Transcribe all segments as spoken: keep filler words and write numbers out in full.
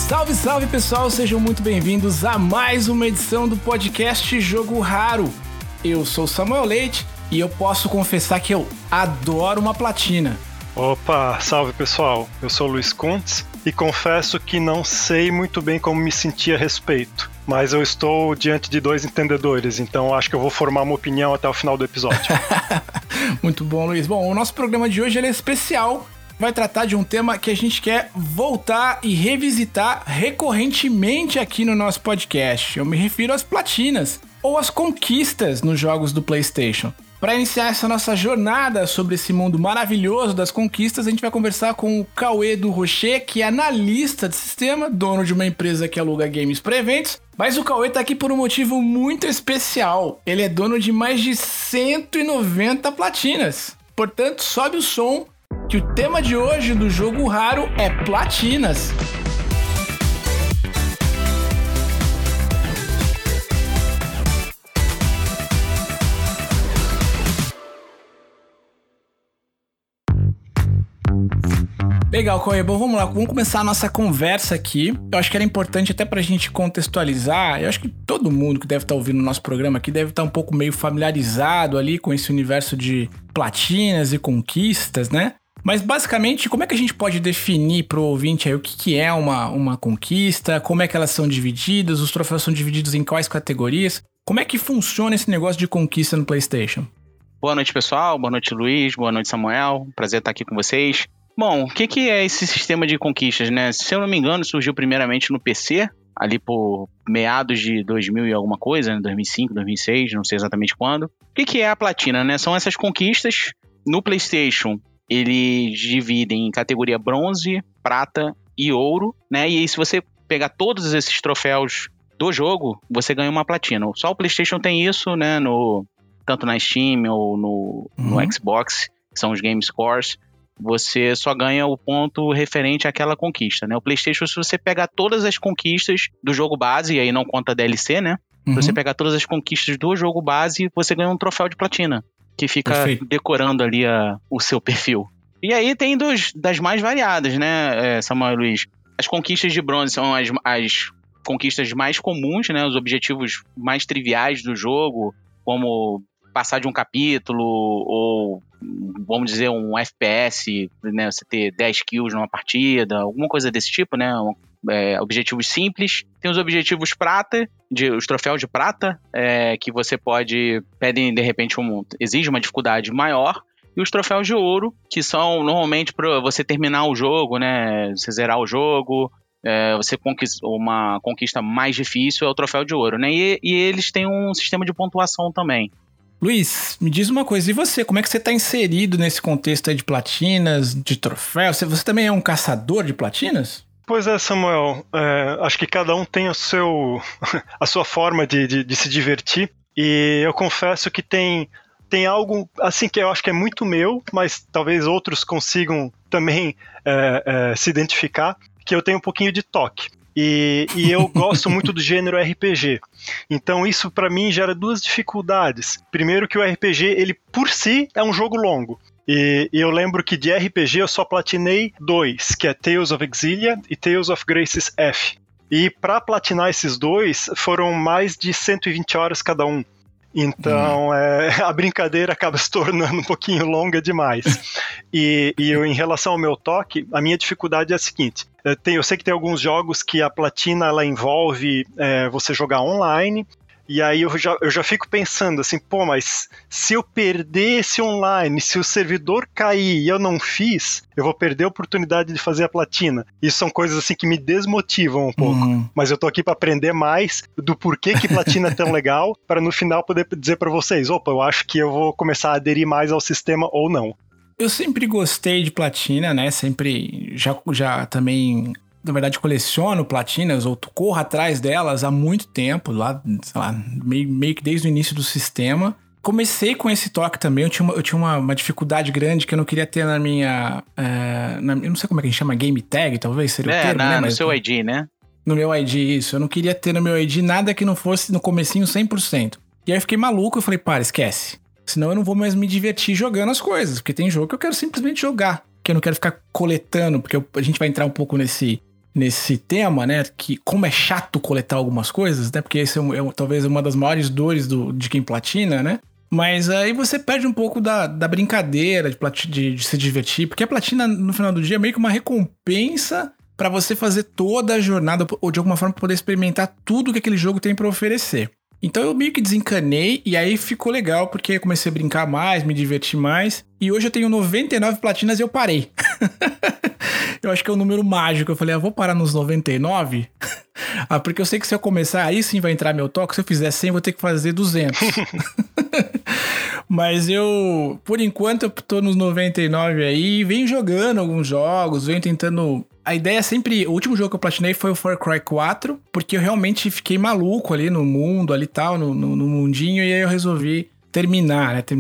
Salve, salve pessoal, sejam muito bem-vindos a mais uma edição do podcast Jogo Raro. Eu sou Samuel Leite e eu posso confessar que eu adoro uma platina. Opa, salve pessoal, eu sou o Luiz Kuntz e confesso que não sei muito bem como me sentir a respeito, mas eu estou diante de dois entendedores, então acho que eu vou formar uma opinião até o final do episódio. Muito bom, Luiz. Bom, o nosso programa de hoje ele é especial. Vai tratar de um tema que a gente quer voltar e revisitar recorrentemente aqui no nosso podcast. Eu me refiro às platinas, ou às conquistas nos jogos do PlayStation. Para iniciar essa nossa jornada sobre esse mundo maravilhoso das conquistas, a gente vai conversar com o Cauê do Rocher, que é analista de sistema, dono de uma empresa que aluga games para eventos. Mas o Cauê tá aqui por um motivo muito especial. Ele é dono de mais de cento e noventa platinas. Portanto, sobe o som, que o tema de hoje do Jogo Raro é platinas. Legal, Cauê. Bom, vamos lá, vamos começar a nossa conversa aqui. Eu acho que era importante até pra gente contextualizar. Eu acho que todo mundo que deve estar ouvindo o nosso programa aqui deve estar um pouco meio familiarizado ali com esse universo de platinas e conquistas, né? Mas basicamente, como é que a gente pode definir pro ouvinte aí o que, que é uma, uma conquista, como é que elas são divididas, os troféus são divididos em quais categorias? Como é que funciona esse negócio de conquista no PlayStation? Boa noite, pessoal. Boa noite, Luiz. Boa noite, Samuel. Prazer estar aqui com vocês. Bom, o que, que é esse sistema de conquistas, né? Se eu não me engano, surgiu primeiramente no P C, ali por meados de dois mil e alguma coisa, né? dois mil e cinco, dois mil e seis, não sei exatamente quando. O que, que é a platina, né? São essas conquistas no PlayStation. Eles dividem em categoria bronze, prata e ouro, né? E aí, se você pegar todos esses troféus do jogo, você ganha uma platina. Só o PlayStation tem isso, né? No, tanto na Steam ou no, uhum. no Xbox, que são os Game Scores. Você só ganha o ponto referente àquela conquista, né? O PlayStation, se você pegar todas as conquistas do jogo base, e aí não conta D L C, né? Uhum. Se você pegar todas as conquistas do jogo base, você ganha um troféu de platina, que fica Perfeito. decorando ali a, o seu perfil. E aí tem dos, das mais variadas, né, Samuel e Luiz? As conquistas de bronze são as, as conquistas mais comuns, né? Os objetivos mais triviais do jogo, como passar de um capítulo ou, vamos dizer, um F P S, né? Você ter dez kills numa partida, alguma coisa desse tipo, né? É, objetivos simples. Tem os objetivos prata, de, os troféus de prata, é, que você pode, pedem de repente, um, exige uma dificuldade maior. E os troféus de ouro, que são normalmente para você terminar o jogo, né? Você zerar o jogo, é, você conquista uma conquista mais difícil, é o troféu de ouro, né? E, e eles têm um sistema de pontuação também. Luiz, me diz uma coisa, e você? Como é que você está inserido nesse contexto aí de platinas, de troféus? Você, você também é um caçador de platinas? Pois é, Samuel. É, acho que cada um tem o seu, a sua forma de, de, de se divertir. E eu confesso que tem, tem algo assim que eu acho que é muito meu, mas talvez outros consigam também é, é, se identificar, que eu tenho um pouquinho de toque. E, e eu gosto muito do gênero R P G. Então isso para mim gera duas dificuldades. Primeiro que o R P G, ele por si é um jogo longo. E, e eu lembro que de R P G eu só platinei dois, que é Tales of Xillia e Tales of Graces F. E para platinar esses dois foram mais de cento e vinte horas cada um. Então hum. é, a brincadeira acaba se tornando um pouquinho longa demais. E, e eu, em relação ao meu toque, a minha dificuldade é a seguinte: eu, tenho, eu sei que tem alguns jogos que a platina ela envolve é, você jogar online. E aí eu já, eu já fico pensando assim, pô, mas se eu perder esse online, se o servidor cair e eu não fiz, eu vou perder a oportunidade de fazer a platina. Isso são coisas assim que me desmotivam um pouco. Uhum. Mas eu tô aqui para aprender mais do porquê que platina é tão legal, para no final poder dizer para vocês, opa, eu acho que eu vou começar a aderir mais ao sistema ou não. Eu sempre gostei de platina, né? Sempre já, já também... Na verdade, coleciono platinas, ou corro atrás delas há muito tempo, lá, sei lá, meio, meio que desde o início do sistema. Comecei com esse toque também, eu tinha uma, eu tinha uma, uma dificuldade grande que eu não queria ter na minha, é, na, eu não sei como é que a gente chama, game tag, talvez, seria é, o termo, na, né? No Mas, seu I D, né? No meu I D, isso. Eu não queria ter no meu I D nada que não fosse no comecinho cem por cento. E aí eu fiquei maluco, eu falei, para, esquece. Senão eu não vou mais me divertir jogando as coisas, porque tem jogo que eu quero simplesmente jogar, que eu não quero ficar coletando, porque eu, a gente vai entrar um pouco nesse... nesse tema, né? Que como é chato coletar algumas coisas, né? Porque esse é, é talvez uma das maiores dores do, de quem platina, né? Mas aí você perde um pouco da, da brincadeira, de, de, de se divertir, porque a platina, no final do dia, é meio que uma recompensa pra você fazer toda a jornada, ou de alguma forma poder experimentar tudo que aquele jogo tem pra oferecer. Então eu meio que desencanei, e aí ficou legal, porque eu comecei a brincar mais, me divertir mais, e hoje eu tenho noventa e nove platinas e eu parei. Eu acho que é um número mágico. Eu falei, ah, vou parar nos noventa e nove? Ah, porque eu sei que se eu começar, aí sim vai entrar meu toque. Se eu fizer cem, eu vou ter que fazer duzentos. Mas eu, por enquanto, eu tô nos noventa e nove aí, venho jogando alguns jogos, venho tentando... A ideia é sempre... O último jogo que eu platinei foi o Far Cry quatro, porque eu realmente fiquei maluco ali no mundo, ali tal, no, no, no mundinho, e aí eu resolvi terminar, né?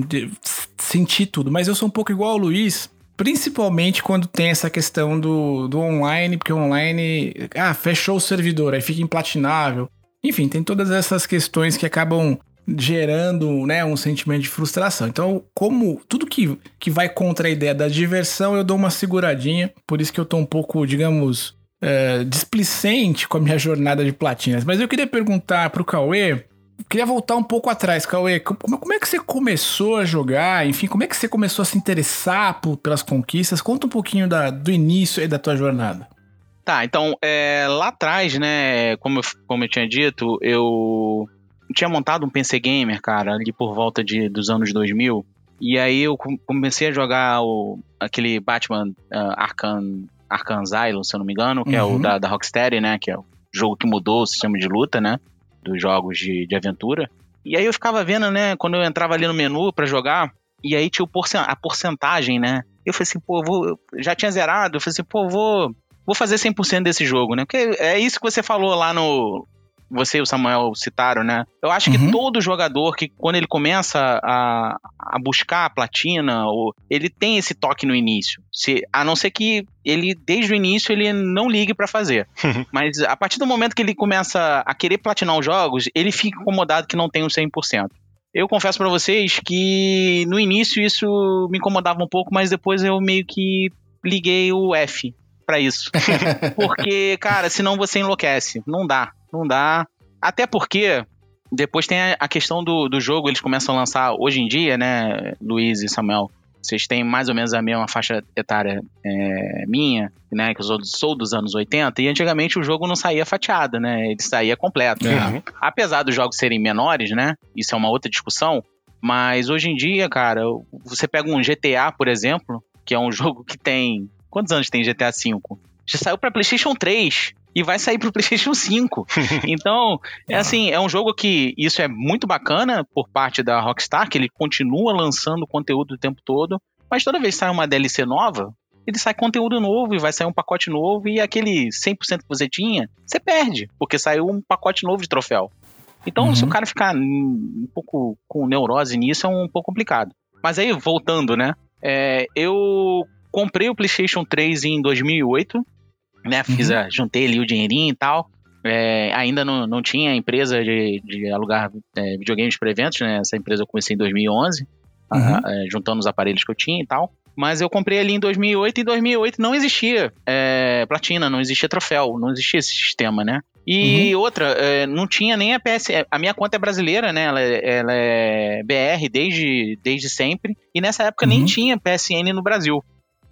Sentir tudo. Mas eu sou um pouco igual ao Luiz, principalmente quando tem essa questão do, do online, porque o online... Ah, fechou o servidor, aí fica implatinável. Enfim, tem todas essas questões que acabam gerando, né, um sentimento de frustração. Então, como tudo que, que vai contra a ideia da diversão, eu dou uma seguradinha. Por isso que eu tô um pouco, digamos, é, displicente com a minha jornada de platinas. Mas eu queria perguntar pro Cauê, queria voltar um pouco atrás, Cauê, como, como é que você começou a jogar? Enfim, como é que você começou a se interessar por, pelas conquistas? Conta um pouquinho da, do início aí da tua jornada. Tá, então, é, lá atrás, né, como eu, como eu tinha dito, eu... Eu tinha montado um P C Gamer, cara, ali por volta de, dos anos dois mil. E aí eu comecei a jogar o, aquele Batman uh, Arkham, Arkham Asylum, se eu não me engano, que uhum. é o da, da Rocksteady, né? Que é o jogo que mudou o sistema de luta, né? Dos jogos de, de aventura. E aí eu ficava vendo, né? Quando eu entrava ali no menu pra jogar, e aí tinha o porcent- a porcentagem, né? Eu falei assim, pô, eu vou, eu já tinha zerado. Eu falei assim, pô, eu vou, vou fazer cem por cento desse jogo, né? Porque é isso que você falou lá no... Você e o Samuel citaram, né? Eu acho que uhum. todo jogador que, quando ele começa a, a buscar a platina, ou, ele tem esse toque no início. Se, a não ser que ele, desde o início, ele não ligue pra fazer. Mas a partir do momento que ele começa a querer platinar os jogos, ele fica incomodado que não tem os cem por cento. Eu confesso pra vocês que no início isso me incomodava um pouco, mas depois eu meio que liguei o F pra isso. Porque, cara, senão você enlouquece. Não dá. Não dá. Até porque depois tem a questão do, do jogo, eles começam a lançar hoje em dia, né, Luiz e Samuel? Vocês têm mais ou menos a mesma faixa etária é, minha, né, que eu sou, sou dos anos oitenta, e antigamente o jogo não saía fatiado, né, ele saía completo. Uhum. Apesar dos jogos serem menores, né, isso é uma outra discussão, mas hoje em dia, cara, você pega um G T A, por exemplo, que é um jogo que tem... Quantos anos tem G T A cinco? Já saiu pra PlayStation três. E vai sair pro PlayStation cinco. Então, é assim, é um jogo que isso é muito bacana por parte da Rockstar, que ele continua lançando conteúdo o tempo todo, mas toda vez que sai uma D L C nova, ele sai conteúdo novo e vai sair um pacote novo, e aquele cem por cento que você tinha, você perde, porque saiu um pacote novo de troféu. Então, uhum. se o cara ficar um pouco com neurose nisso, é um pouco complicado. Mas aí, voltando, né, é, eu comprei o PlayStation três em dois mil e oito, né, fiz uhum. a, juntei ali o dinheirinho e tal, é, ainda não, não tinha empresa de, de alugar é, videogames para eventos, né, essa empresa eu comecei em dois mil e onze, uhum. a, a, juntando os aparelhos que eu tinha e tal, mas eu comprei ali em dois mil e oito, e em dois mil e oito não existia é, platina, não existia troféu, não existia esse sistema, né, e uhum. outra, é, não tinha nem a P S, a minha conta é brasileira, né, ela, ela é B R desde, desde sempre, e nessa época uhum. nem tinha P S N no Brasil.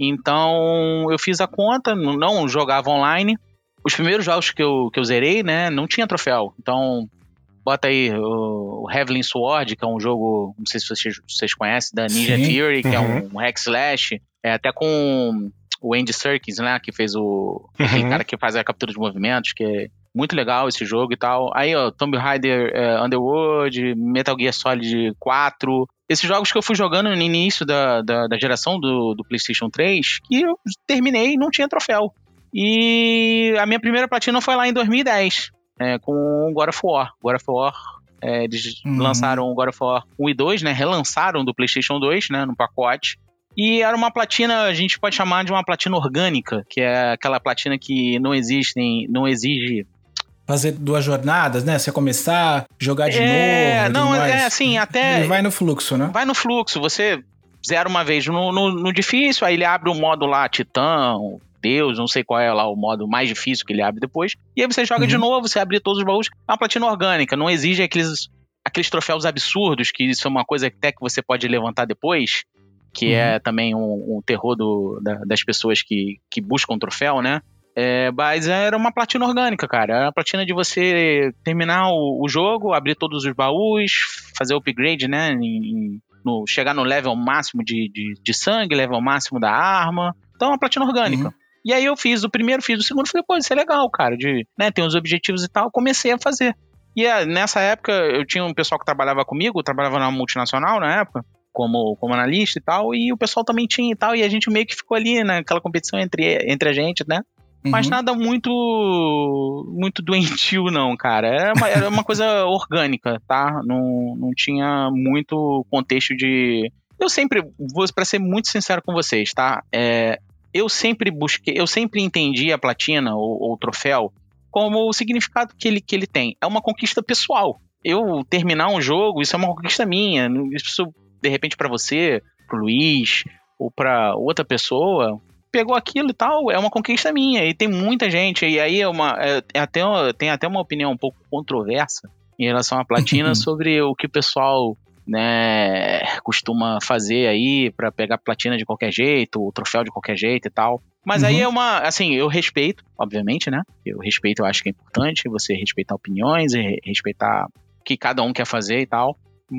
Então, eu fiz a conta, não jogava online. Os primeiros jogos que eu, que eu zerei, né, não tinha troféu. Então, bota aí o, o Heavenly Sword, que é um jogo, não sei se vocês, vocês conhecem, da Ninja Sim. Theory, que uhum. é um, um hack slash. É, até com o Andy Serkis, né, que fez o... Uhum. Aquele cara que faz a captura de movimentos, que é muito legal esse jogo e tal. Aí, ó, Tomb Raider uh, Underworld, Metal Gear Solid quatro... Esses jogos que eu fui jogando no início da, da, da geração do, do PlayStation três, que eu terminei e não tinha troféu. E a minha primeira platina foi lá em dois mil e dez, é, com God of War. God of War, é, eles uhum. lançaram o God of War um e dois, né? Relançaram do PlayStation dois, né? No pacote. E era uma platina, a gente pode chamar de uma platina orgânica, que é aquela platina que não existe, não exige... Fazer duas jornadas, né? Você começar, jogar de é, novo. Não, é assim, até... Ele vai no fluxo, né? Vai no fluxo. Você zera uma vez no, no, no difícil, aí ele abre o modo lá, Titã, Deus, não sei qual é lá o modo mais difícil que ele abre depois. E aí você joga uhum. de novo, você abre todos os baús. É uma platina orgânica, não exige aqueles, aqueles troféus absurdos, que isso é uma coisa até que você pode levantar depois, que uhum. é também um, um terror do, da, das pessoas que, que buscam troféu, né? É, mas era uma platina orgânica, cara. Era uma platina de você terminar o, o jogo, abrir todos os baús, fazer o upgrade, né? Em, no, chegar no level máximo de, de, de sangue, level máximo da arma. Então é uma platina orgânica. Uhum. E aí eu fiz o primeiro, fiz o segundo, falei, pô, isso é legal, cara. De, né, tem os objetivos e tal. Comecei a fazer. E é, nessa época eu tinha um pessoal que trabalhava comigo, trabalhava na multinacional na época, como, como analista e tal, e o pessoal também tinha e tal. E a gente meio que ficou ali naquela competição entre, entre a gente, né? Mas uhum. nada muito muito doentio, não, cara. Era uma, era uma coisa orgânica, tá? Não, não tinha muito contexto de... Eu sempre, vou pra ser muito sincero com vocês, tá? É, eu sempre busquei, eu sempre entendi a platina ou, ou o troféu como o significado que ele, que ele tem. É uma conquista pessoal. Eu terminar um jogo, isso é uma conquista minha. Isso, de repente, pra você, pro Luiz, ou pra outra pessoa... pegou aquilo e tal, é uma conquista minha, e tem muita gente, e aí é uma, é, é até, tem até uma opinião um pouco controversa em relação à platina sobre o que o pessoal, né, costuma fazer aí pra pegar platina de qualquer jeito, o troféu de qualquer jeito e tal, mas uhum. aí é uma, assim, eu respeito, obviamente, né, eu respeito, eu acho que é importante você respeitar opiniões e respeitar o que cada um quer fazer e tal,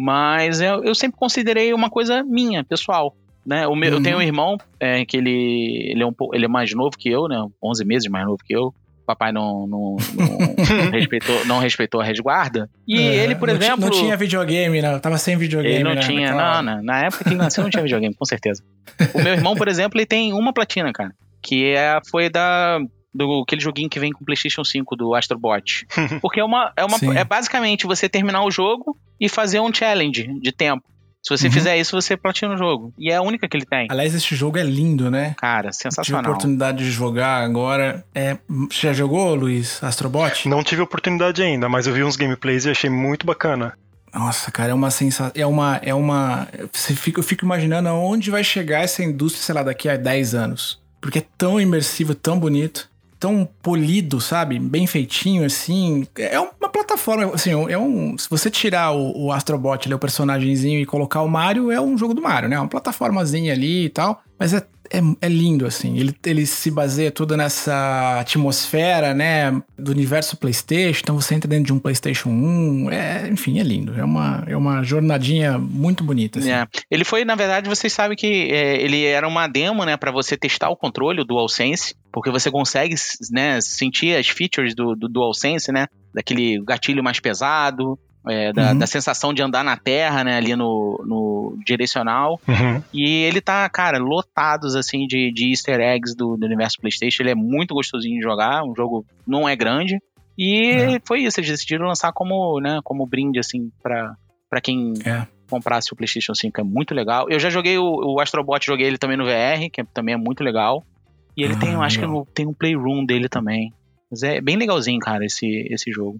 mas eu, eu sempre considerei uma coisa minha, pessoal. Né? O meu, uhum. Eu tenho um irmão é, que ele, ele, é um pouco, ele é mais novo que eu, né? onze meses mais novo que eu. O papai não, não, não, não, respeitou, não respeitou a resguarda. E é, ele, por não exemplo... Não tinha videogame, não. Tava sem videogame. Ele não né? tinha, não, não. Na época que ele nasceu não tinha videogame, com certeza. O meu irmão, por exemplo, ele tem uma platina, cara. Que é, foi da... do aquele joguinho que vem com o PlayStation cinco, do Astrobot. Porque é uma, é uma é basicamente você terminar o jogo e fazer um challenge de tempo. Se você uhum. fizer isso, você platina o jogo. E é a única que ele tem. Aliás, esse jogo é lindo, né? Cara, sensacional. Tive a oportunidade de jogar agora. É... Você já jogou, Luiz, Astrobot? Não tive a oportunidade ainda, mas eu vi uns gameplays e achei muito bacana. Nossa, cara, é uma sensação... É uma... É uma... Você fica... Eu fico imaginando aonde vai chegar essa indústria, sei lá, daqui a dez anos. Porque é tão imersivo, tão bonito. Tão polido, sabe? Bem feitinho, assim. É uma plataforma, assim, é um... Se você tirar o, o Astrobot, ali, o personagemzinho, e colocar o Mario, é um jogo do Mario, né? É uma plataformazinha ali e tal. Mas é, é, é lindo, assim. Ele, ele se baseia tudo nessa atmosfera, né? Do universo PlayStation. Então você entra dentro de um PlayStation um. É, enfim, é lindo. É uma, é uma jornadinha muito bonita, assim. É. Ele foi, na verdade, vocês sabem que é, ele era uma demo, né? Pra você testar o controle, o DualSense. Porque você consegue, né, sentir as features do, do DualSense, né? Daquele gatilho mais pesado, é, da, uhum. da sensação de andar na terra, né? Ali no, no direcional. Uhum. E ele tá, cara, lotados, assim, de, de easter eggs do, do universo PlayStation. Ele é muito gostosinho de jogar. O jogo não é grande. E é. foi isso. Eles decidiram lançar como, né, como brinde, assim, pra, pra quem... É. comprasse o PlayStation cinco. É muito legal. Eu já joguei o, o Astrobot, joguei ele também no V R, que também é muito legal. E ele ah, tem, eu acho legal. que tem um playroom dele também. Mas é bem legalzinho, cara, esse, esse jogo.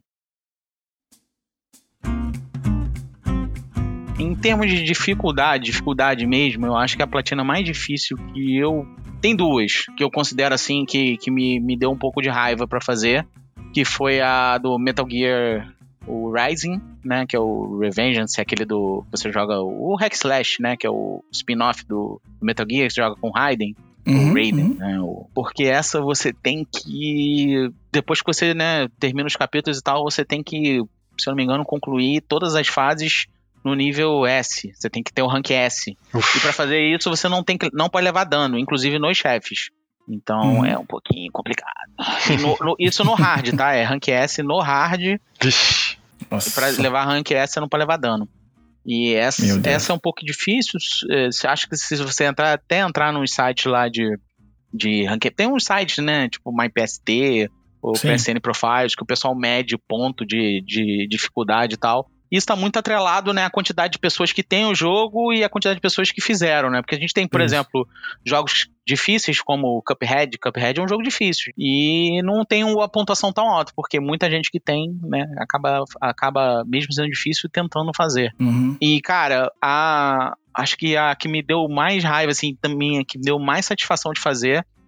Em termos de dificuldade, dificuldade mesmo, eu acho que a platina mais difícil que eu... Tem duas, que eu considero assim, que, que me, me deu um pouco de raiva pra fazer. Que foi a do Metal Gear... o Rising, né, que é o Revengeance, é aquele do... Você joga o Hack Slash, né, que é o spin-off do Metal Gear, que você joga com Raiden, uhum, o Raiden, uhum. né, o, porque essa você tem que... Depois que você, né, termina os capítulos e tal, você tem que, se eu não me engano, concluir todas as fases no nível S. Você tem que ter o rank S. Uf. E pra fazer isso, você não, tem que, não pode levar dano, inclusive nos chefes. Então, hum. é um pouquinho complicado. E no, no, isso no hard, tá? É rank S no hard. Vixe. E pra levar rank S, você não pode levar dano. E essa, essa é um pouco difícil. Você acha que se você entrar, até entrar num site lá de, de rank... Tem uns sites, né? Tipo MyPST ou Sim. P S N Profiles, que o pessoal mede ponto de, de dificuldade e tal. Isso está muito atrelado, né, à quantidade de pessoas que tem o jogo e a quantidade de pessoas que fizeram, né? Porque a gente tem, por Isso. exemplo, jogos difíceis como o Cuphead. Cuphead é um jogo difícil e não tem uma pontuação tão alta, porque muita gente que tem, né, acaba, acaba mesmo sendo difícil tentando fazer. Uhum. E, cara, a, acho que a que me deu mais raiva, assim, também, a que me deu mais satisfação de fazer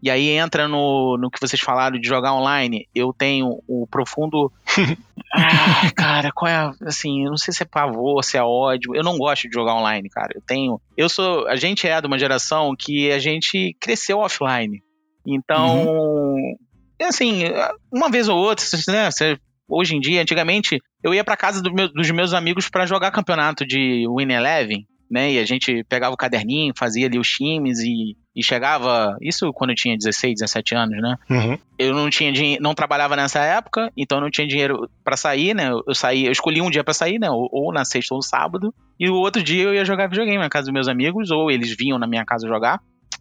E aí entra no, no que vocês falaram de jogar online. Eu tenho o profundo... ah, cara, qual é a... Assim, eu não sei se é pavor, se é ódio. Eu não gosto de jogar online, cara. Eu tenho... Eu sou... A gente é de uma geração que a gente cresceu offline. Então... Uhum. Assim, uma vez ou outra, né? Hoje em dia, antigamente, eu ia pra casa do meu, dos meus amigos pra jogar campeonato de Win Eleven, né? E a gente pegava o caderninho, fazia ali os times e, e chegava... Isso quando eu tinha dezesseis, dezessete anos, né? Uhum. Eu não tinha dinheiro, não trabalhava nessa época, então eu não tinha dinheiro pra sair, né? Eu saí, eu escolhi um dia pra sair, né? Ou, ou na sexta ou no sábado. E o outro dia eu ia jogar videogame na casa dos meus amigos, ou eles vinham na minha casa jogar.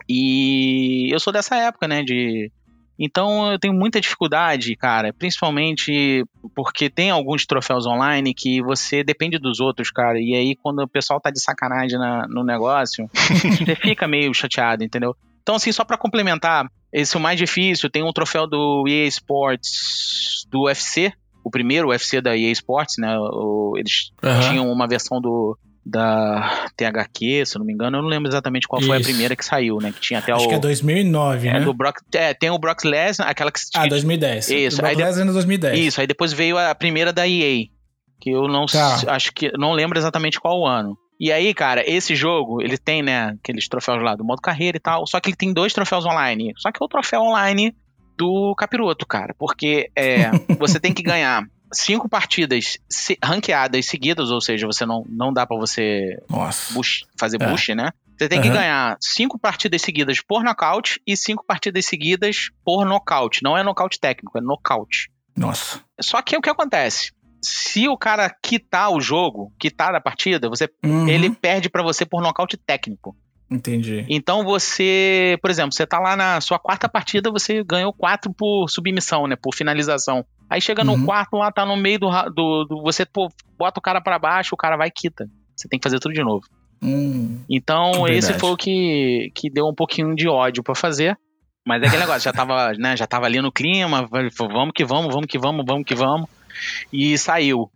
E eu sou dessa época, né? De... Então eu tenho muita dificuldade, cara, principalmente porque tem alguns troféus online que você depende dos outros, cara, e aí quando o pessoal tá de sacanagem na, no negócio, você fica meio chateado, entendeu? Então assim, só pra complementar, esse é o mais difícil, tem um troféu do E A Sports do U F C, o primeiro U F C da E A Sports, né, o, eles uhum. tinham uma versão do... da T H Q, se eu não me engano, eu não lembro exatamente qual Isso. foi a primeira que saiu, né? Que tinha até Acho o... que é dois mil e nove, é, né? Do Brock, é, tem o Brock Lesnar, aquela que... Ah, dois mil e dez. Isso. O Brock Lesnar é dois mil e dez. Isso, aí depois veio a primeira da E A, que eu não tá. acho que não lembro exatamente qual o ano. E aí, cara, esse jogo, ele tem, né, aqueles troféus lá do modo carreira e tal, só que ele tem dois troféus online. Só que é o troféu online do capiroto, cara, porque é, você tem que ganhar cinco partidas ranqueadas seguidas, ou seja, você não, não dá pra você bush, fazer é. boost, né? Você tem uhum. que ganhar cinco partidas seguidas por nocaute e cinco partidas seguidas por nocaute. Não é nocaute técnico, é nocaute. Nossa. Só que o que acontece? Se o cara quitar o jogo, quitar a partida, você, uhum. ele perde pra você por nocaute técnico. Entendi. Então você, por exemplo, você tá lá na sua quarta partida, você ganhou quatro por submissão, né? Por finalização. Aí chega no uhum. quarto lá, tá no meio do... do, do você pô, bota o cara pra baixo, o cara vai e quita. Você tem que fazer tudo de novo. Hum, então esse foi o que, que deu um pouquinho de ódio pra fazer. Mas é aquele negócio, já tava, né, já tava ali no clima, vamos que vamos, vamos que vamos, vamos que vamos. E saiu.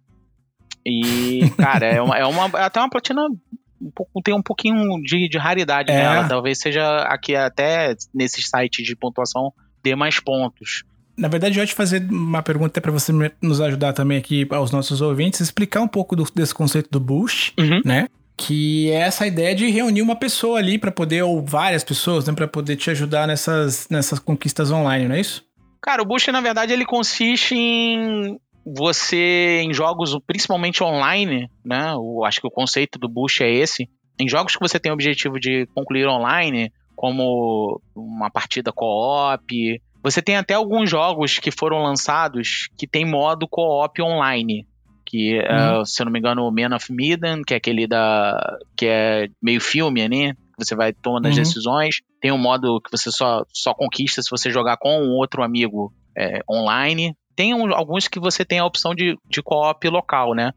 E, cara, é, uma, é uma, até uma platina... Um pouco, tem um pouquinho de, de raridade é. nela. Talvez seja aqui até nesses sites de pontuação dê mais pontos. Na verdade, eu ia te fazer uma pergunta para você nos ajudar também aqui aos nossos ouvintes, explicar um pouco do, desse conceito do boost, uhum. né? Que é essa ideia de reunir uma pessoa ali para poder, ou várias pessoas, né, para poder te ajudar nessas, nessas conquistas online, não é isso? Cara, o boost, na verdade, ele consiste em você, em jogos principalmente online, né? Eu acho que o conceito do boost é esse. Em jogos que você tem o objetivo de concluir online, como uma partida co-op, você tem até alguns jogos que foram lançados que tem modo co-op online. Que, uhum. uh, se eu não me engano, o Man of Medan, que é aquele da... que é meio filme, né? Você vai tomando as uhum. decisões. Tem um modo que você só, só conquista se você jogar com um outro amigo é, online. Tem um, alguns que você tem a opção de, de co-op local, né?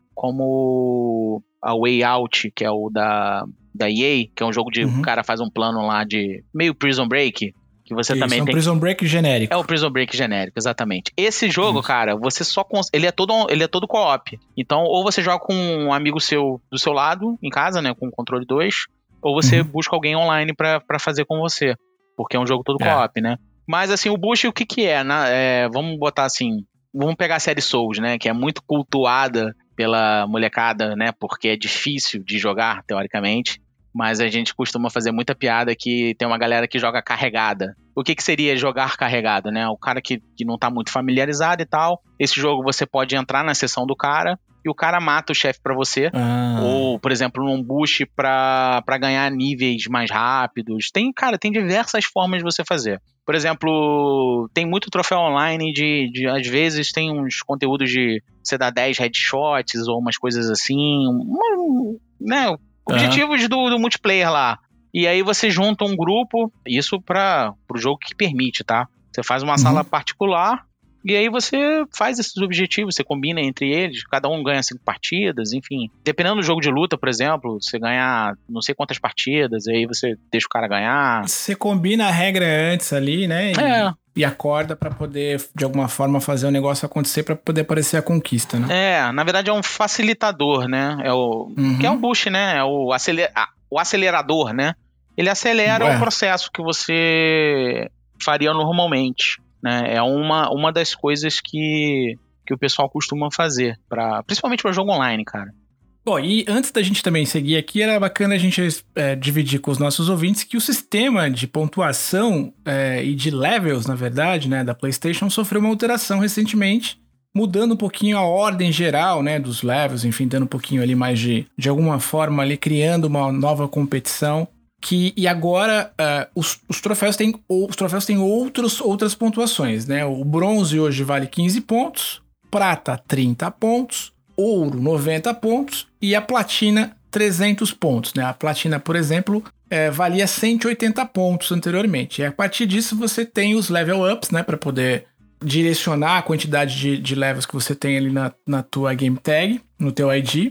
Como a Way Out, que é o da, da E A, que é um jogo de... Uhum. O cara faz um plano lá de... meio Prison Break, que você Isso, também é um tem... Prison Break genérico. É o Prison Break genérico, exatamente. Esse jogo, Isso. cara, você só... Cons... Ele é todo, ele é todo co-op. Então, ou você joga com um amigo seu do seu lado, em casa, né? Com o controle dois, ou você uhum. busca alguém online pra, pra fazer com você. Porque é um jogo todo é. co-op, né? Mas, assim, o boost, o que que é? Né? é? Vamos botar assim... Vamos pegar a série Souls, né? Que é muito cultuada pela molecada, né? Porque é difícil de jogar, teoricamente. Mas a gente costuma fazer muita piada que tem uma galera que joga carregada. O que que seria jogar carregado, né? O cara que, que não tá muito familiarizado e tal. Esse jogo você pode entrar na sessão do cara e o cara mata o chefe pra você. Ah. Ou, por exemplo, num boost pra, pra ganhar níveis mais rápidos. Tem, cara, tem diversas formas de você fazer. Por exemplo, tem muito troféu online de, de às vezes tem uns conteúdos de você dar dez headshots ou umas coisas assim, um, né, objetivos uhum. do, do multiplayer lá. E aí você junta um grupo, isso para o jogo que permite, tá? Você faz uma uhum. sala particular e aí você faz esses objetivos, você combina entre eles, cada um ganha cinco partidas, enfim. Dependendo do jogo de luta, por exemplo, você ganha não sei quantas partidas, aí você deixa o cara ganhar. Você combina a regra antes ali, né? E, é. e acorda pra poder, de alguma forma, fazer o negócio acontecer pra poder aparecer a conquista, né? É, na verdade é um facilitador, né? É o, uhum. que é o boost, né? É o, aceler, o acelerador, né? Ele acelera Ué. o processo que você... faria normalmente, né? É uma, uma das coisas que, que o pessoal costuma fazer, pra, principalmente para jogo online, cara. Bom, e antes da gente também seguir aqui, era bacana a gente é, dividir com os nossos ouvintes que o sistema de pontuação é, e de levels, na verdade, né, da PlayStation sofreu uma alteração recentemente, mudando um pouquinho a ordem geral, né, dos levels, enfim, dando um pouquinho ali mais de, de alguma forma ali, criando uma nova competição. Que, e agora uh, os, os troféus têm, os troféus têm outros, outras pontuações, né? O bronze hoje vale quinze pontos, prata trinta pontos, ouro noventa pontos e a platina trezentos pontos, né? A platina, por exemplo, é, valia cento e oitenta pontos anteriormente. E a partir disso você tem os level ups, né? Para poder direcionar a quantidade de, de levels que você tem ali na, na tua game tag, no teu I D.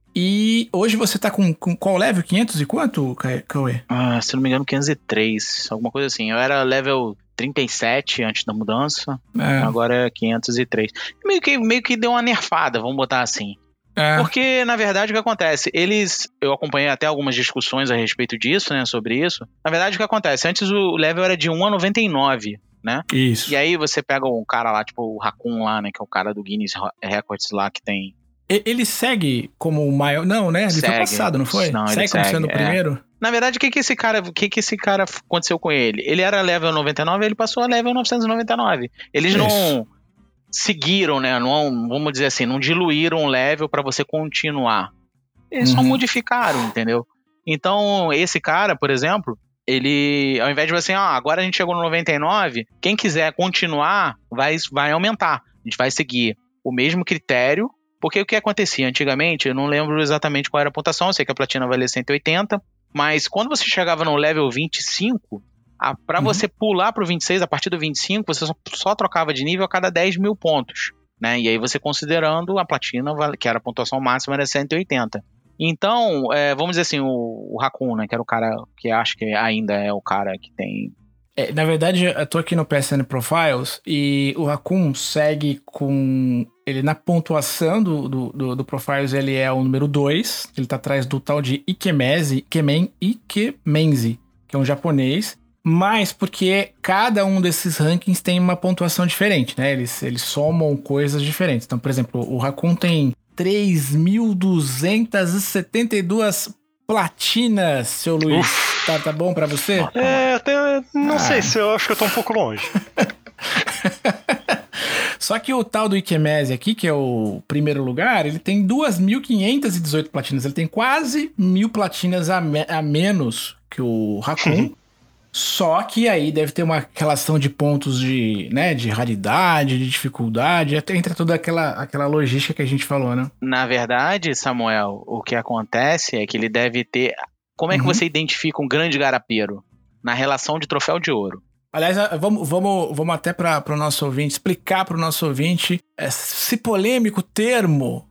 E hoje você tá com, com qual level? quinhentos e quanto, Cauê? Ah, se não me engano, quinhentos e três, alguma coisa assim. Eu era level trinta e sete antes da mudança, é. Agora é quinhentos e três. Meio que, meio que deu uma nerfada, vamos botar assim. É. Porque, na verdade, o que acontece? Eles... Eu acompanhei até algumas discussões a respeito disso, né, sobre isso. Na verdade, o que acontece? Antes o level era de um a noventa e nove, né? Isso. E aí você pega um cara lá, tipo o Raccoon lá, né, que é o cara do Guinness Records lá, que tem... Ele segue como o maior... Não, né? Ele segue. Foi passado, não foi? Não, segue ele como segue, sendo o é. primeiro? Na verdade, o que que esse cara... O que que esse cara aconteceu com ele? Ele era level noventa e nove, ele passou a level novecentos e noventa e nove. Eles Isso. não seguiram, né? Não, vamos dizer assim, não diluíram o level pra você continuar. Eles uhum. só modificaram, entendeu? Então, esse cara, por exemplo... Ele, ao invés de assim, ah, agora a gente chegou no noventa e nove, quem quiser continuar vai, vai aumentar. A gente vai seguir o mesmo critério, porque o que acontecia antigamente, eu não lembro exatamente qual era a pontuação, eu sei que a platina valia cento e oitenta, mas quando você chegava no level vinte e cinco, a, pra uhum. você pular pro vinte e seis, a partir do vinte e cinco, você só, só trocava de nível a cada dez mil pontos, né? E aí você considerando a platina, que era a pontuação máxima, era cento e oitenta. Então, é, vamos dizer assim, o, o Raccoon, né, que era o cara que acho que ainda é o cara que tem... É, na verdade, eu tô aqui no P S N Profiles e o Raccoon segue com... Ele na pontuação do, do, do, do Profiles, ele é o número dois, ele tá atrás do tal de Ikemezi, Ikemen Ikemenzi, que é um japonês, mas porque cada um desses rankings tem uma pontuação diferente, né, eles, eles somam coisas diferentes. Então, por exemplo, o Raccoon tem três mil duzentas e setenta e duas platinas, seu Luiz. Tá, tá bom pra você? É, até não ah. sei se eu acho que eu tô um pouco longe. Só que o tal do Ikemezi aqui, que é o primeiro lugar, ele tem duas mil quinhentas e dezoito platinas. Ele tem quase mil platinas a, me- a menos que o Raccoon. Só que aí deve ter uma relação de pontos de, né, de raridade, de dificuldade, até entra toda aquela, aquela logística que a gente falou, né? Na verdade, Samuel, o que acontece é que ele deve ter... Como é que uhum. você identifica um grande garapeiro? Na relação de troféu de ouro. Aliás, vamos, vamos, vamos até para o nosso ouvinte, explicar para o nosso ouvinte esse polêmico termo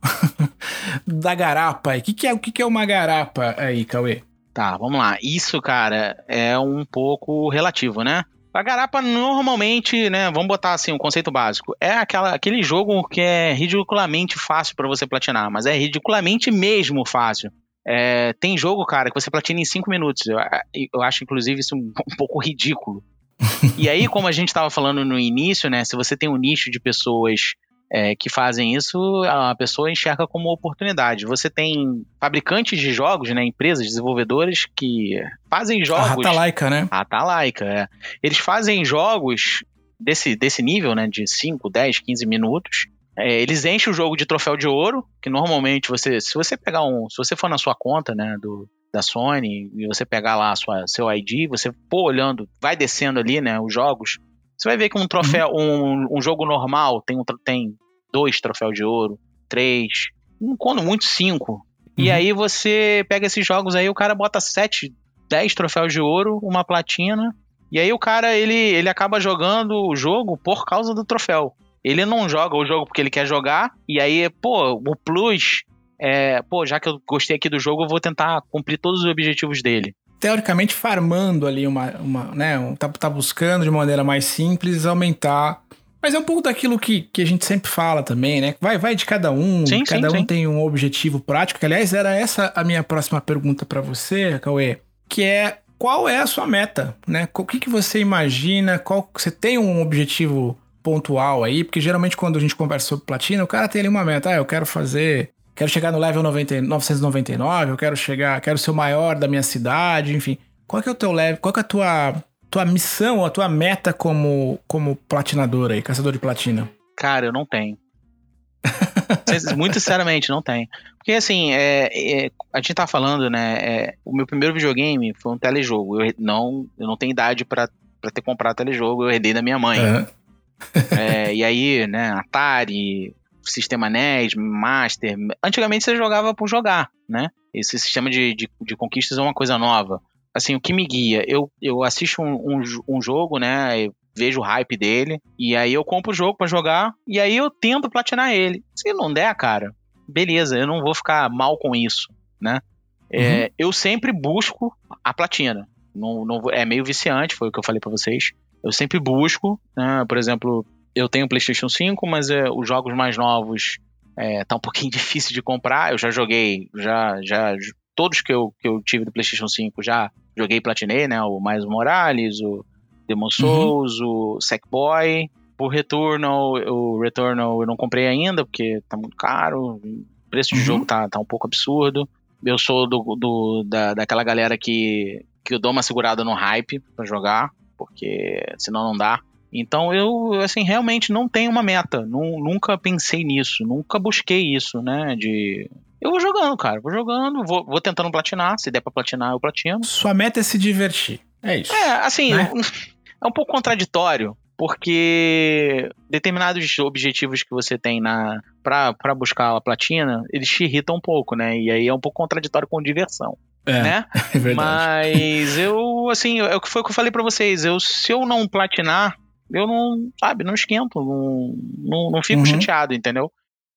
da garapa aí. O que, que, é, o que, que é uma garapa aí, Cauê? Tá, vamos lá. Isso, cara, é um pouco relativo, né? A garapa normalmente, né, vamos botar assim, um conceito básico, é aquela, aquele jogo que é ridiculamente fácil pra você platinar, mas é ridiculamente mesmo fácil. É, tem jogo, cara, que você platina em cinco minutos. Eu, eu acho, inclusive, isso um, um pouco ridículo. E aí, como a gente tava falando no início, né, se você tem um nicho de pessoas... É, que fazem isso, a pessoa enxerga como oportunidade. Você tem fabricantes de jogos, né, empresas, desenvolvedores que fazem jogos... A Ratalaika, né? A Ratalaika, é. Eles fazem jogos desse, desse nível, né, de cinco, dez, quinze minutos. É, eles enchem o jogo de troféu de ouro, que normalmente você... Se você pegar um... Se você for na sua conta, né, do, da Sony, e você pegar lá a sua, seu I D, você for olhando, vai descendo ali, né, os jogos... Você vai ver que um troféu, uhum. um, um jogo normal tem, um, tem dois troféus de ouro, três, um, quando muito cinco. Uhum. E aí você pega esses jogos aí, o cara bota sete, dez troféus de ouro, uma platina, e aí o cara, ele, ele acaba jogando o jogo por causa do troféu. Ele não joga o jogo porque ele quer jogar, e aí, pô, o plus, é, pô, já que eu gostei aqui do jogo, eu vou tentar cumprir todos os objetivos dele. Teoricamente farmando ali uma, uma né, um, tá, tá buscando de maneira mais simples aumentar, mas é um pouco daquilo que, que a gente sempre fala também, né, vai, vai de cada um, sim, cada sim, um sim. tem um objetivo prático, que aliás era essa a minha próxima pergunta pra você, Cauê, que é qual é a sua meta, né? O que, que você imagina? Qual, você tem um objetivo pontual aí? Porque geralmente quando a gente conversa sobre platina, o cara tem ali uma meta. Ah, eu quero fazer... Quero chegar no level noventa, novecentos e noventa e nove, eu quero chegar... Quero ser o maior da minha cidade, enfim. Qual que é o teu level? Qual que é a tua, tua missão, a tua meta como, como platinador aí, caçador de platina? Cara, eu não tenho. Muito sinceramente, não tem. Porque assim, é, é, a gente tá falando, né? É, o meu primeiro videogame foi um telejogo. Eu não, eu não tenho idade pra, pra ter comprado telejogo, eu herdei da minha mãe. Uhum. É, e aí, né, Atari, sistema N E S, Master. Antigamente você jogava por jogar, né? Esse sistema de, de, de conquistas é uma coisa nova. Assim, o que me guia? Eu, eu assisto um, um, um jogo, né? Vejo o hype dele, e aí eu compro o jogo pra jogar, e aí eu tento platinar ele. Se não der, cara, beleza, eu não vou ficar mal com isso, né? Uhum. É, eu sempre busco a platina. Não, não, é meio viciante, foi o que eu falei pra vocês. Eu sempre busco, né? Por exemplo, eu tenho o PlayStation cinco, mas é, os jogos mais novos é, tá um pouquinho difícil de comprar. Eu já joguei, já, já todos que eu, que eu tive do PlayStation cinco já joguei e platinei, né? O Miles Morales, o Demon Souls, uhum. o Sackboy. O Returnal, o Returnal eu não comprei ainda, porque tá muito caro. O preço de uhum. jogo tá, tá um pouco absurdo. Eu sou do, do, da, daquela galera que, que eu dou uma segurada no hype pra jogar, porque senão não dá. Então eu, assim, realmente não tenho uma meta. Não, nunca pensei nisso, nunca busquei isso, né? De... Eu vou jogando, cara, vou jogando, vou, vou tentando platinar. Se der pra platinar, eu platino. Sua meta é se divertir, é isso. É, assim... Né? É um pouco contraditório, porque determinados objetivos que você tem na, pra, pra buscar a platina, eles te irritam um pouco, né? E aí é um pouco contraditório com diversão, é, né? É verdade. Mas eu, assim, é o que foi o que eu falei pra vocês. Eu, se eu não platinar, eu não, sabe, não esquento, não, não, não fico uhum. chateado, entendeu?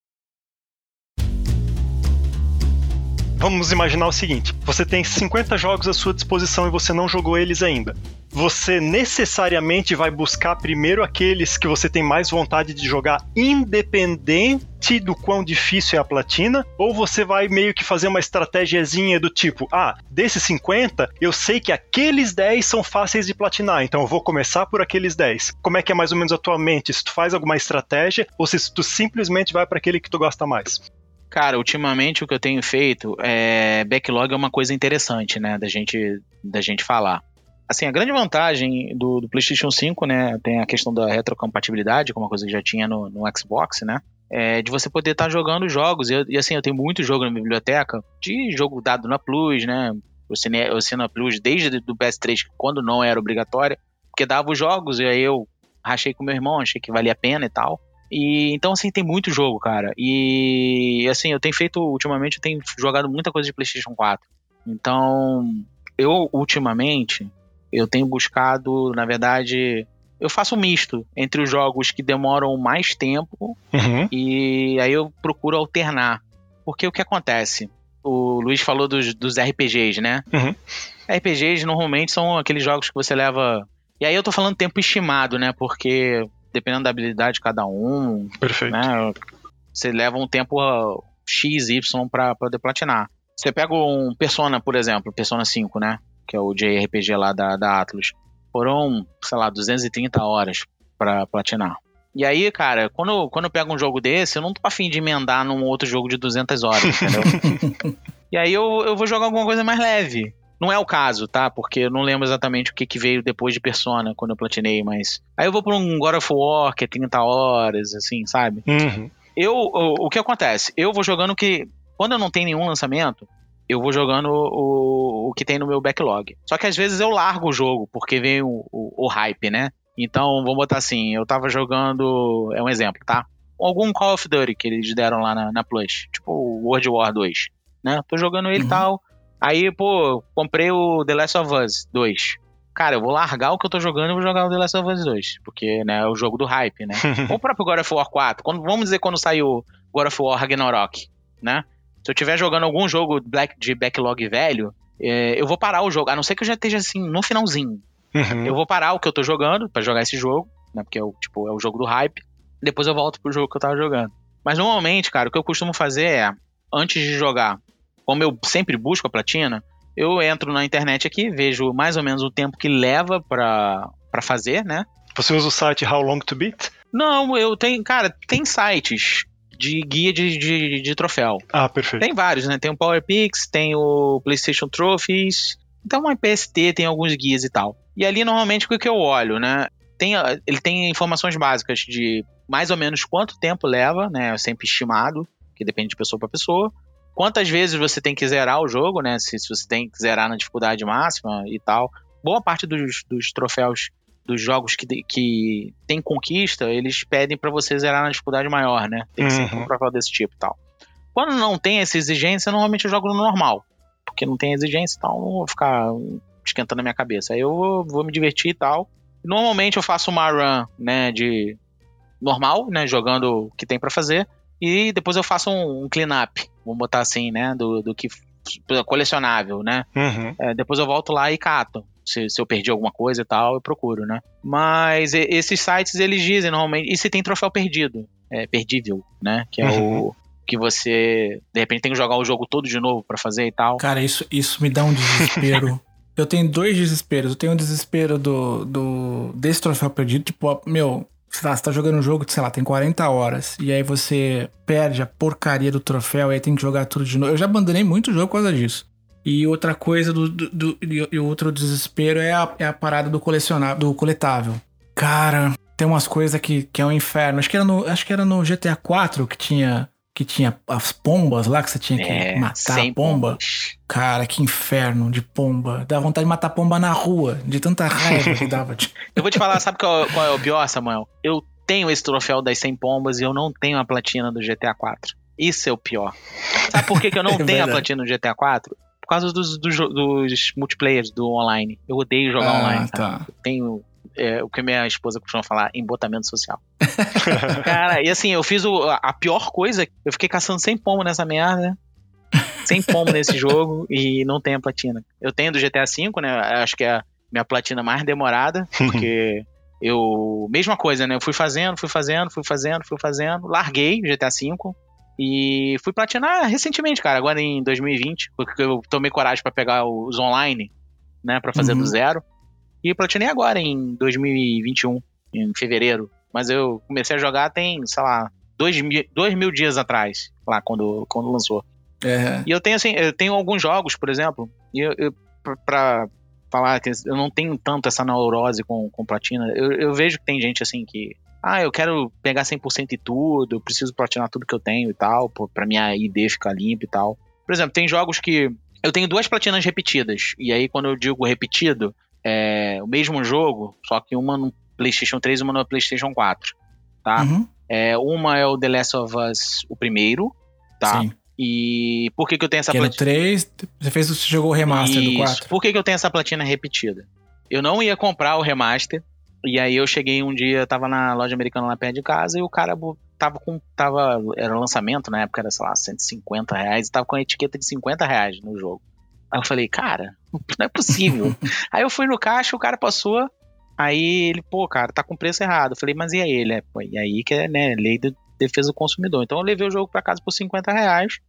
Vamos imaginar o seguinte, você tem cinquenta jogos à sua disposição e você não jogou eles ainda. Você necessariamente vai buscar primeiro aqueles que você tem mais vontade de jogar, independente do quão difícil é a platina, ou você vai meio que fazer uma estratégiazinha do tipo, ah, desses cinquenta, eu sei que aqueles dez são fáceis de platinar, então eu vou começar por aqueles dez. Como é que é mais ou menos a tua mente? Se tu faz alguma estratégia, ou se tu simplesmente vai para aquele que tu gosta mais? Cara, ultimamente o que eu tenho feito é... Backlog é uma coisa interessante, né, da gente, da gente falar. Assim, a grande vantagem do, do PlayStation cinco, né, tem a questão da retrocompatibilidade, que é uma coisa que já tinha no, no Xbox, né, é de você poder estar tá jogando jogos. E, e assim, eu tenho muito jogo na minha biblioteca, de jogo dado na Plus, né, eu assinei, eu assino a Plus desde do P S três, quando não era obrigatória, porque dava os jogos, e aí eu rachei com meu irmão, achei que valia a pena e tal. E então, assim, tem muito jogo, cara. E, assim, eu tenho feito, ultimamente, eu tenho jogado muita coisa de PlayStation quatro. Então, eu, ultimamente, eu tenho buscado, na verdade, eu faço um misto entre os jogos que demoram mais tempo uhum. e aí eu procuro alternar. Porque o que acontece? O Luiz falou dos, dos R P Gs, né? Uhum. R P Gs, normalmente, são aqueles jogos que você leva... E aí eu tô falando tempo estimado, né? Porque... dependendo da habilidade de cada um, perfeito. Né, você leva um tempo uh, X, Y pra poder platinar. Você pega um Persona, por exemplo, Persona cinco, né, que é o J R P G lá da, da Atlus, foram, sei lá, duzentas e trinta horas pra platinar. E aí, cara, quando, quando eu pego um jogo desse, eu não tô a fim de emendar num outro jogo de duzentas horas, entendeu? E aí eu, eu vou jogar alguma coisa mais leve. Não é o caso, tá? Porque eu não lembro exatamente o que, que veio depois de Persona, quando eu platinei, mas... Aí eu vou pra um God of War, que é trinta horas, assim, sabe? Uhum. Eu, o, o que acontece? Eu vou jogando que... Quando eu não tenho nenhum lançamento, eu vou jogando o, o que tem no meu backlog. Só que às vezes eu largo o jogo, porque vem o, o, o hype, né? Então, vamos botar assim, eu tava jogando... É um exemplo, tá? Algum Call of Duty que eles deram lá na, na Plus. Tipo o World War dois, né? Tô jogando ele e uhum. tal... Aí, pô, comprei o The Last of Us dois. Cara, eu vou largar o que eu tô jogando e vou jogar o The Last of Us dois. Porque, né, é o jogo do hype, né? Ou o próprio God of War quatro. Quando, vamos dizer quando saiu God of War Ragnarok, né? Se eu estiver jogando algum jogo black, de backlog velho, é, eu vou parar o jogo. A não ser que eu já esteja, assim, no finalzinho. Uhum. Eu vou parar o que eu tô jogando pra jogar esse jogo, né? Porque é o, tipo, é o jogo do hype. Depois eu volto pro jogo que eu tava jogando. Mas, normalmente, cara, o que eu costumo fazer é, antes de jogar... Como eu sempre busco a platina, eu entro na internet aqui, vejo mais ou menos o tempo que leva pra, pra fazer, né? Você usa o site How Long to Beat? Não, eu tenho, cara, tem sites de guia de, de, de troféu. Ah, perfeito. Tem vários, né? Tem o PowerPix, tem o PlayStation Trophies, então uma P S T tem alguns guias e tal. E ali, normalmente, o que eu olho, né? Tem, ele tem informações básicas de mais ou menos quanto tempo leva, né? É sempre estimado, que depende de pessoa para pessoa. Quantas vezes você tem que zerar o jogo, né? Se, se você tem que zerar na dificuldade máxima e tal. Boa parte dos, dos troféus dos jogos que, que tem conquista, eles pedem para você zerar na dificuldade maior, né? Tem que ser um troféu desse tipo e tal. Quando não tem essa exigência, normalmente eu jogo no normal. Porque não tem exigência e tal, não vou ficar esquentando a minha cabeça. Aí eu vou, vou me divertir e tal. Normalmente eu faço uma run, né, de normal, né, jogando o que tem pra fazer. E depois eu faço um, um clean-up, vamos botar assim, né, do, do que colecionável, né. Uhum. É, depois eu volto lá e cato. Se, se eu perdi alguma coisa e tal, eu procuro, né. Mas e, esses sites, eles dizem normalmente... E se tem troféu perdido, é, perdível, né, que é uhum. o... que você, de repente, tem que jogar o jogo todo de novo pra fazer e tal. Cara, isso, isso me dá um desespero. Eu tenho dois desesperos. Eu tenho um desespero do, do desse troféu perdido. Tipo, meu, sei lá, você tá jogando um jogo, sei lá, tem quarenta horas. E aí você perde a porcaria do troféu e aí tem que jogar tudo de novo. Eu já abandonei muito jogo por causa disso. E outra coisa, do, do, do, e outro desespero é a, é a parada do colecionável, do coletável. Cara, tem umas coisas que, que é um inferno. Acho que era no, acho que era no G T A quatro que tinha... que tinha as pombas lá, que você tinha que é, matar a pomba. Pombas. Cara, que inferno de pomba. Dá vontade de matar pomba na rua, de tanta raiva que dava. Eu vou te falar, sabe qual, qual é o pior, Samuel? Eu tenho esse troféu das cem pombas e eu não tenho a platina do G T A quatro. Isso é o pior. Sabe por que, que eu não é tenho verdade. a platina do G T A quatro? Por causa dos, dos, dos multiplayers do online. Eu odeio jogar ah, online. Tá. Eu tenho... É, o que minha esposa costuma falar, embotamento social. Cara, e assim, eu fiz o, a pior coisa, eu fiquei caçando cem pombo nessa merda, cem pombo nesse jogo e não tenho a platina. Eu tenho do G T A cinco, né, acho que é a minha platina mais demorada, porque eu, mesma coisa, né, eu fui fazendo, fui fazendo, fui fazendo, fui fazendo, larguei o G T A cinco e fui platinar recentemente, cara, agora em dois mil e vinte, porque eu tomei coragem pra pegar os online, né, pra fazer uhum. do zero. E platinei agora, em dois mil e vinte e um, em fevereiro. Mas eu comecei a jogar tem, sei lá, dois mil, dois mil dias atrás, lá, quando, quando lançou. É. E eu tenho, assim, eu tenho alguns jogos, por exemplo, e eu, eu, pra, pra falar que eu não tenho tanto essa neurose com, com platina, eu, eu vejo que tem gente, assim, que... Ah, eu quero pegar cem por cento e tudo, eu preciso platinar tudo que eu tenho e tal, pra minha I D ficar limpa e tal. Por exemplo, tem jogos que... Eu tenho duas platinas repetidas, e aí quando eu digo repetido... É o mesmo jogo, só que uma no PlayStation três e uma no PlayStation quatro, tá? Uhum. É, uma é o The Last of Us, o primeiro, tá? Sim. E por que que eu tenho essa que platina? Que no três, você, fez, você jogou o remaster Isso. do quatro. Por que que eu tenho essa platina repetida? Eu não ia comprar o remaster, e aí eu cheguei um dia, tava na loja americana lá perto de casa, e o cara tava com, tava, era lançamento, na época era, sei lá, cento e cinquenta reais, e tava com a etiqueta de cinquenta reais no jogo. Aí eu falei, cara, não é possível. Aí eu fui no caixa, o cara passou, aí ele, pô, cara, tá com preço errado. Eu falei, mas e aí? Ele, é, pô, e aí que é, né, lei de defesa do consumidor. Então eu levei o jogo pra casa por cinquenta reais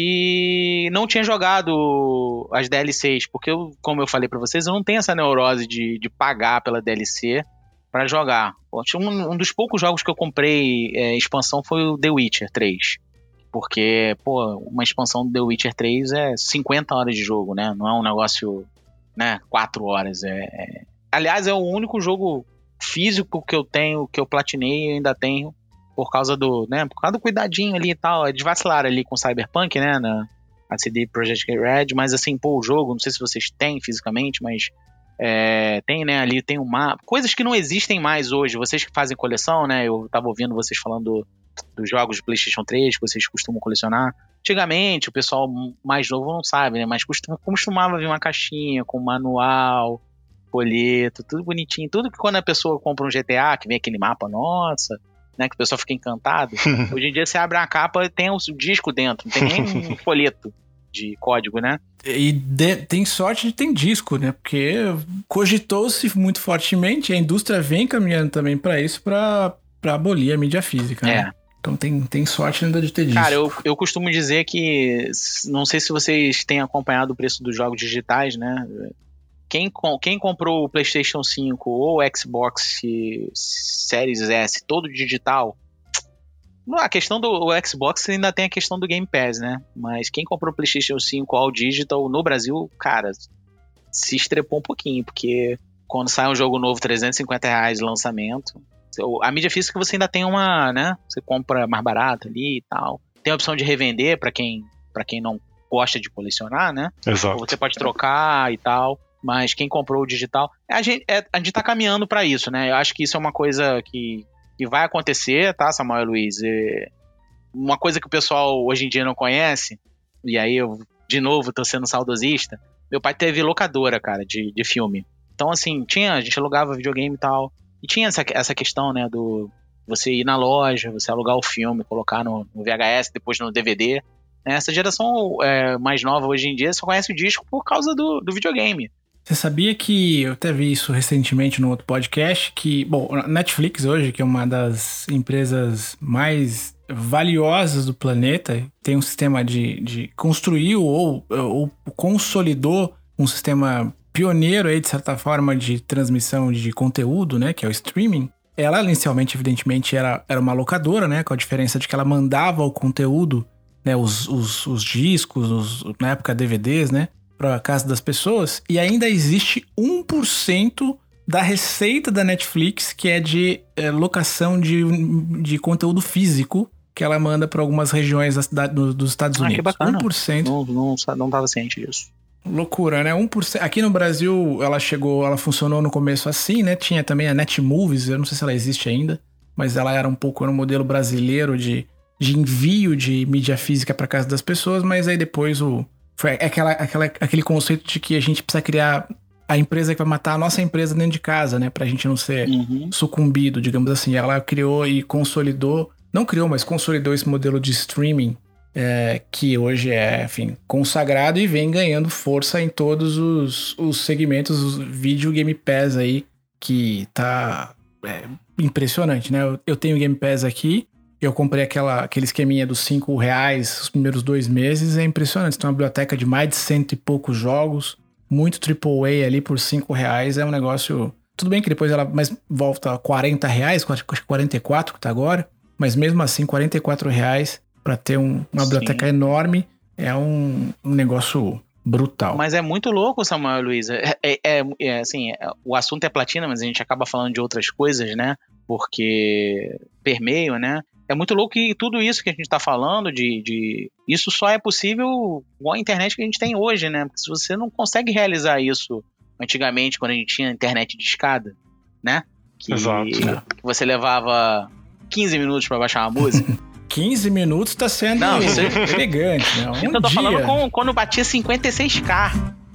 e não tinha jogado as D L Cs, porque eu, como eu falei pra vocês, eu não tenho essa neurose de, de pagar pela D L C pra jogar. Um, um dos poucos jogos que eu comprei é, expansão foi o The Witcher três. Porque, pô, uma expansão do The Witcher três é cinquenta horas de jogo, né? Não é um negócio, né, quatro horas. É, é... Aliás, é o único jogo físico que eu tenho, que eu platinei e ainda tenho, por causa do, né, por causa do cuidadinho ali e tal. Eles vacilaram ali com Cyberpunk, né, na C D Projekt Red, mas assim, pô, o jogo, não sei se vocês têm fisicamente, mas é, tem, né, ali tem um mapa. Coisas que não existem mais hoje. Vocês que fazem coleção, né, eu tava ouvindo vocês falando dos jogos de PlayStation três que vocês costumam colecionar. Antigamente, o pessoal mais novo não sabe, né? Mas costum, costumava vir uma caixinha com manual, folheto, tudo bonitinho. Tudo que quando a pessoa compra um G T A, que vem aquele mapa, nossa, né? Que o pessoal fica encantado. Hoje em dia você abre a capa e tem o disco dentro, não tem nem um folheto de código, né? E de, tem sorte de ter disco, né? Porque cogitou-se muito fortemente, a indústria vem caminhando também para isso, para para abolir a mídia física, né? É. Então tem, tem sorte ainda de ter disco. Cara, eu, eu costumo dizer que, não sei se vocês têm acompanhado o preço dos jogos digitais, né? Quem, quem comprou o PlayStation cinco ou o Xbox Series S, todo digital, a questão do Xbox ainda tem a questão do Game Pass, né? Mas quem comprou o PlayStation cinco All Digital no Brasil, cara, se estrepou um pouquinho, porque quando sai um jogo novo, trezentos e cinquenta reais de lançamento, a mídia física você ainda tem uma, né? Você compra mais barato ali e tal. Tem a opção de revender pra quem, pra quem não gosta de colecionar, né? Exato. Você pode trocar e tal. Mas quem comprou o digital, a gente, é, a gente tá caminhando pra isso, né? Eu acho que isso é uma coisa que, que vai acontecer, tá, Samuel e Luiz? É uma coisa que o pessoal hoje em dia não conhece, e aí eu, de novo, tô sendo saudosista. Meu pai teve locadora, cara, de, de filme. Então, assim, tinha, a gente alugava videogame e tal. E tinha essa, essa questão, né, do você ir na loja, você alugar o filme, colocar no, no V H S, depois no D V D. Essa geração é, mais nova hoje em dia só conhece o disco por causa do, do videogame. Você sabia que, eu até vi isso recentemente no outro podcast, que, bom, a Netflix hoje, que é uma das empresas mais valiosas do planeta, tem um sistema de, de construiu ou, ou consolidou um sistema pioneiro aí, de certa forma, de transmissão de conteúdo, né, que é o streaming. Ela, inicialmente, evidentemente, era, era uma locadora, né, com a diferença de que ela mandava o conteúdo, né, os, os, os discos, os, na época D V Ds, né, para casa das pessoas, e ainda existe um por cento da receita da Netflix que é de é, locação de, de conteúdo físico que ela manda para algumas regiões da cidade, do, dos Estados Unidos. Ah, que bacana. um por cento. Não, não, não tava ciente disso. Loucura, né? um por cento. Aqui no Brasil, ela chegou, ela funcionou no começo assim, né? Tinha também a Netmovies, eu não sei se ela existe ainda, mas ela era um pouco era um modelo brasileiro de, de envio de mídia física para casa das pessoas, mas aí depois o foi aquela, aquela, aquele conceito de que a gente precisa criar a empresa que vai matar a nossa empresa dentro de casa, né? Pra gente não ser uhum. sucumbido, digamos assim. Ela criou e consolidou, não criou, mas consolidou esse modelo de streaming é, que hoje é, enfim, consagrado e vem ganhando força em todos os, os segmentos, os Video Game Pass aí, que tá é, impressionante, né? Eu, eu tenho Game Pass aqui. Eu comprei aquela, aquele esqueminha dos cinco reais os primeiros dois meses, é impressionante. Tem uma biblioteca de mais de cento e poucos jogos, muito triple A ali por cinco reais, é um negócio... Tudo bem que depois ela mais volta a quarenta reais, acho que quarenta e quatro que tá agora, mas mesmo assim, quarenta e quatro reais para ter um, uma biblioteca Sim. enorme é um, um negócio brutal. Mas é muito louco, Samuel e Luiz. É, é, é, é, assim, é, o assunto é platina, mas a gente acaba falando de outras coisas, né? Porque permeio, né? É muito louco que tudo isso que a gente tá falando, de, de isso só é possível com a internet que a gente tem hoje, né? Porque se você não consegue realizar isso antigamente, quando a gente tinha internet de escada, né? Que, Exato. que você levava quinze minutos pra baixar uma música. quinze minutos tá sendo não, isso é... elegante, né? Um eu tô dia. falando com, quando batia cinquenta e seis K.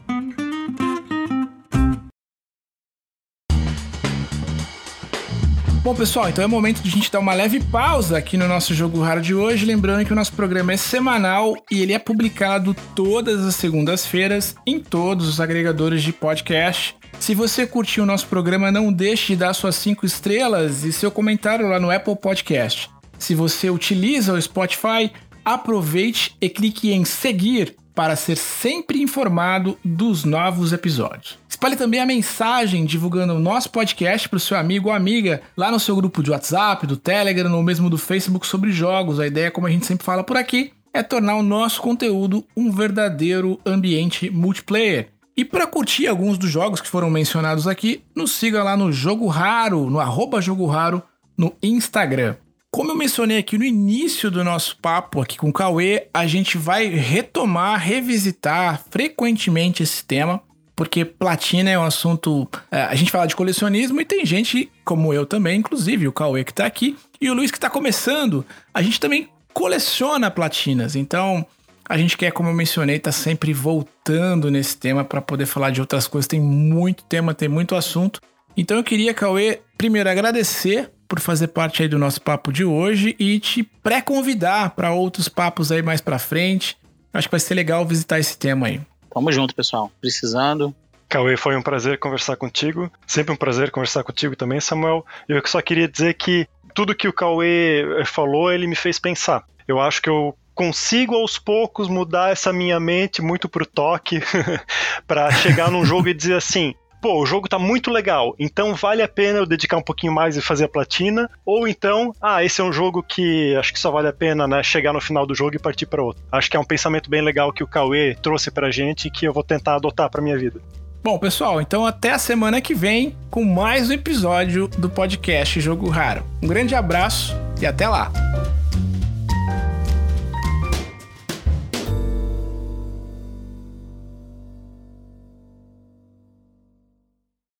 Bom, pessoal, então é momento de a gente dar uma leve pausa aqui no nosso Jogo Raro de hoje, lembrando que o nosso programa é semanal e ele é publicado todas as segundas-feiras em todos os agregadores de podcast. Se você curtiu o nosso programa, não deixe de dar suas cinco estrelas e seu comentário lá no Apple Podcast. Se você utiliza o Spotify, aproveite e clique em seguir para ser sempre informado dos novos episódios. Espalhe também a mensagem divulgando o nosso podcast para o seu amigo ou amiga lá no seu grupo de WhatsApp, do Telegram ou mesmo do Facebook sobre jogos. A ideia, como a gente sempre fala por aqui, é tornar o nosso conteúdo um verdadeiro ambiente multiplayer. E para curtir alguns dos jogos que foram mencionados aqui, nos siga lá no Jogo Raro, no arroba Jogo Raro, no Instagram. Como eu mencionei aqui no início do nosso papo aqui com o Cauê, a gente vai retomar, revisitar frequentemente esse tema, porque platina é um assunto... A gente fala de colecionismo e tem gente como eu também, inclusive o Cauê que tá aqui e o Luiz que tá começando, a gente também coleciona platinas, então a gente quer, como eu mencionei, tá sempre voltando nesse tema para poder falar de outras coisas, tem muito tema, tem muito assunto. Então eu queria, Cauê, primeiro agradecer por fazer parte aí do nosso papo de hoje e te pré-convidar para outros papos aí mais pra frente. Acho que vai ser legal visitar esse tema aí. Tamo junto, pessoal. Precisando. Cauê, foi um prazer conversar contigo. Sempre um prazer conversar contigo também, Samuel. Eu só queria dizer que tudo que o Cauê falou, ele me fez pensar. Eu acho que eu consigo aos poucos mudar essa minha mente muito pro toque para chegar num jogo e dizer assim, pô, o jogo tá muito legal, então vale a pena eu dedicar um pouquinho mais e fazer a platina, ou então, ah, esse é um jogo que acho que só vale a pena, né, chegar no final do jogo e partir para outro. Acho que é um pensamento bem legal que o Cauê trouxe pra gente e que eu vou tentar adotar pra minha vida. Bom, pessoal, então até a semana que vem com mais um episódio do podcast Jogo Raro. Um grande abraço e até lá!